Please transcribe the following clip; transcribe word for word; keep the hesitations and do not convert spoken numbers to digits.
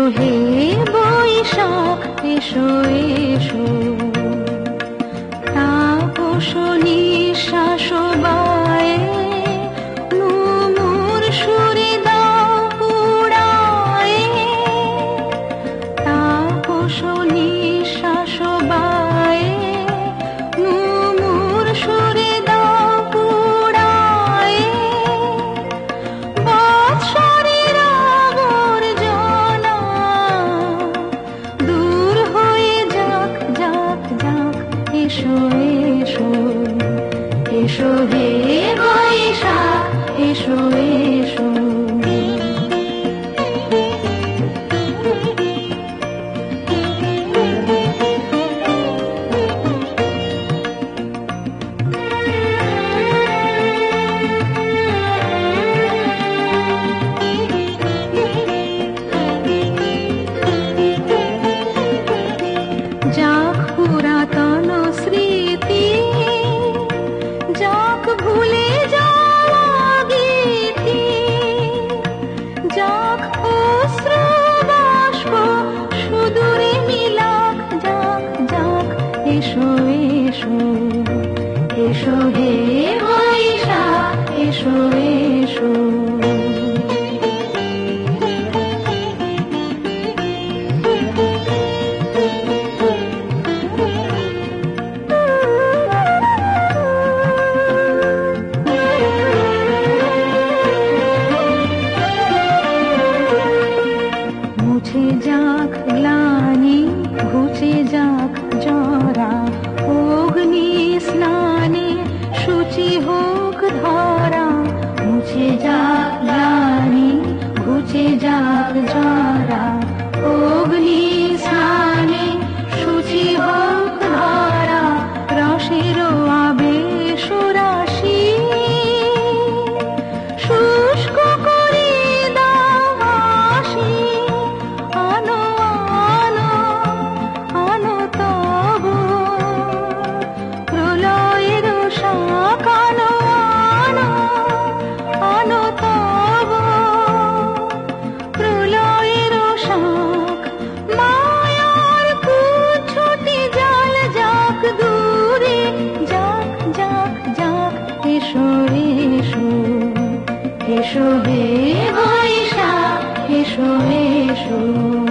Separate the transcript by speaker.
Speaker 1: হে বৈশাখ এসো এসো, তাপস নিঃশ্বাস বায়ে মুমুর সুরে দাও পুড়ায়ে, তাপস নিঃশ্বাস বায়ে মুমুর সুরে দাও পুড়ায়ে, বৎসরের আবর্জনা দূর হয়ে যাক যাক যাক, এসো এসো এসো হে বৈশাখ এসো এসো। যাক পুরাতন স্মৃতি, যাক ভুলে যাওয়া গীতি, যাক অশ্রু বাষ্প সুদূরে মিলাক, যাক যাক এসো এসো এসো হে বৈশাখ এসো এসো। মুছে যাক গ্লানি, ঘুচে যাক জরা, অগ্নি স্নানে শুচি হোক ধরা। মুছে যাক গ্লানি, ঘুচে যাক জরা, অগ্নি স্নানে শুচি হোক ধরা। রসের আবেশ রাশি শুষ্ক করে দাও হাসি, আনো আনো আনো তব প্রলয়ের শাখ, আনো আনো আনো তব প্রলয়ের শাখ। মায়ার কুচ্ছটি জাল যাক দূরে, যাক যাক যাক এসো এসো এসো হে বৈশাখ এসো এসো।